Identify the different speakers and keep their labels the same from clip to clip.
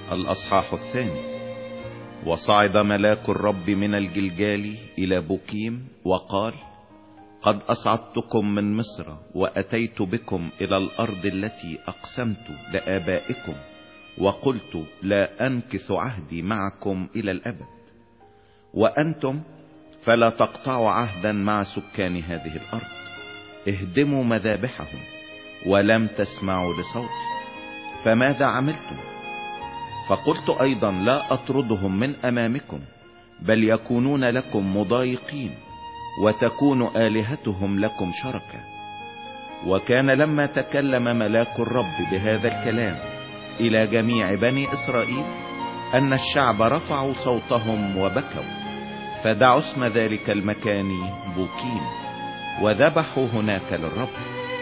Speaker 1: الأصحاح 2. وصعد ملاك الرب من الجلجال إلى بوكيم وقال: قد أصعدتكم من مصر وأتيت بكم إلى الأرض التي أقسمت لآبائكم، وقلت لا أنكث عهدي معكم إلى الأبد. وأنتم فلا تقطعوا عهدا مع سكان هذه الأرض، اهدموا مذابحهم ولم تسمعوا لصوتي، فماذا عملتم؟ فقلت أيضا لا أطردهم من أمامكم، بل يكونون لكم مضايقين، وتكون آلهتهم لكم شركا. وكان لما تكلم ملاك الرب بهذا الكلام إلى جميع بني إسرائيل أن الشعب رفعوا صوتهم وبكوا، فدعوا اسم ذلك المكان بوكيم، وذبحوا هناك للرب.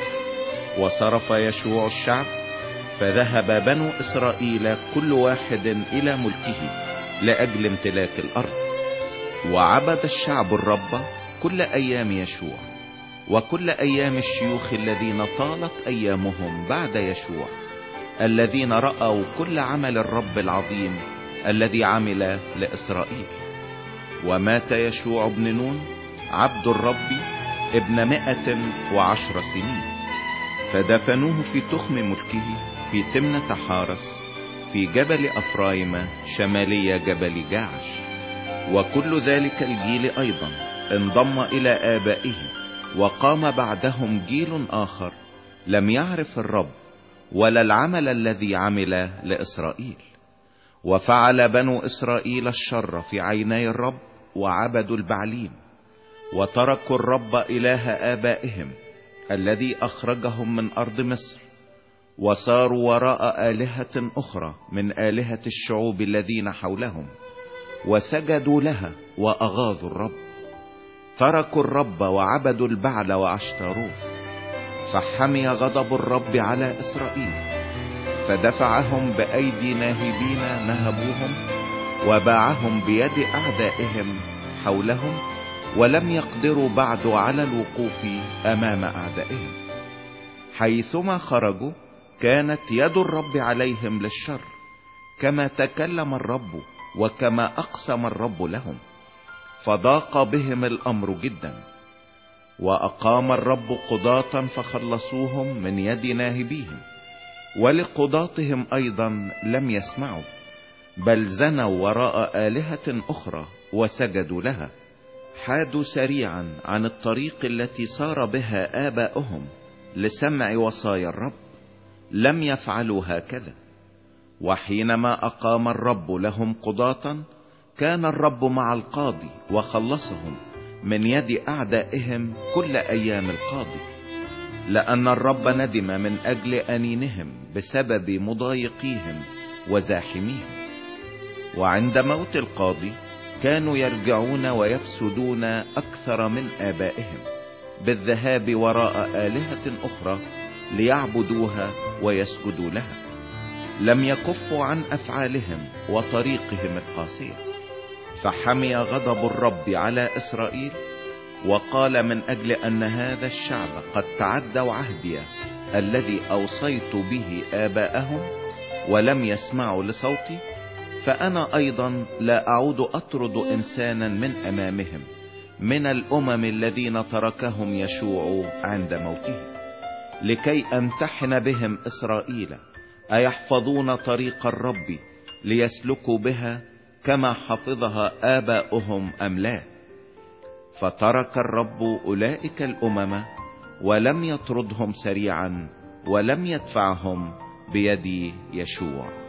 Speaker 1: وصرف يشوع الشعب، فذهب بنو إسرائيل كل واحد إلى ملكه لأجل امتلاك الأرض. وعبد الشعب الرب كل أيام يشوع وكل أيام الشيوخ الذين طالت أيامهم بعد يشوع، الذين رأوا كل عمل الرب العظيم الذي عمل لإسرائيل. ومات يشوع بن نون عبد الرب ابن 110 سنين، فدفنوه في تخم ملكه في تمنة حارس في جبل أفرايم شمالي جبل جاعش. وكل ذلك الجيل أيضا انضم إلى آبائه، وقام بعدهم جيل آخر لم يعرف الرب ولا العمل الذي عمل لإسرائيل. وفعل بنو إسرائيل الشر في عيني الرب، وعبدوا البعليم، وتركوا الرب إله آبائهم الذي أخرجهم من أرض مصر، وصاروا وراء آلهة أخرى من آلهة الشعوب الذين حولهم، وسجدوا لها وأغاظوا الرب. تركوا الرب وعبدوا البعل وعشتاروث، فحمي غضب الرب على إسرائيل، فدفعهم بأيدي ناهبين نهبوهم، وباعهم بيد أعدائهم حولهم، ولم يقدروا بعد على الوقوف أمام أعدائهم. حيثما خرجوا كانت يد الرب عليهم للشر، كما تكلم الرب وكما أقسم الرب لهم، فضاق بهم الأمر جدا. وأقام الرب قضاة فخلصوهم من يد ناهبيهم، ولقضاتهم أيضا لم يسمعوا، بل زنوا وراء آلهة أخرى وسجدوا لها، حادوا سريعا عن الطريق التي سار بها آباؤهم لسمع وصايا الرب، لم يفعلوا هكذا. وحينما أقام الرب لهم قضاة، كان الرب مع القاضي وخلصهم من يد أعدائهم كل أيام القاضي، لأن الرب ندم من أجل أنينهم بسبب مضايقيهم وزاحميهم. وعند موت القاضي كانوا يرجعون ويفسدون أكثر من آبائهم بالذهاب وراء آلهة أخرى ليعبدوها ويسجدوا لها، لم يكفوا عن أفعالهم وطريقهم القاسية. فحمي غضب الرب على إسرائيل، وقال من أجل أن هذا الشعب قد تعدوا عهدي الذي أوصيت به آباءهم ولم يسمعوا لصوتي، فأنا أيضا لا أعود أطرد إنسانا من أمامهم من الأمم الذين تركهم يشوع عند موته، لكي أمتحن بهم إسرائيل أيحفظون طريق الرب ليسلكوا بها كما حفظها آباؤهم أم لا. فترك الرب أولئك الأمم ولم يطردهم سريعا، ولم يدفعهم بيد يشوع.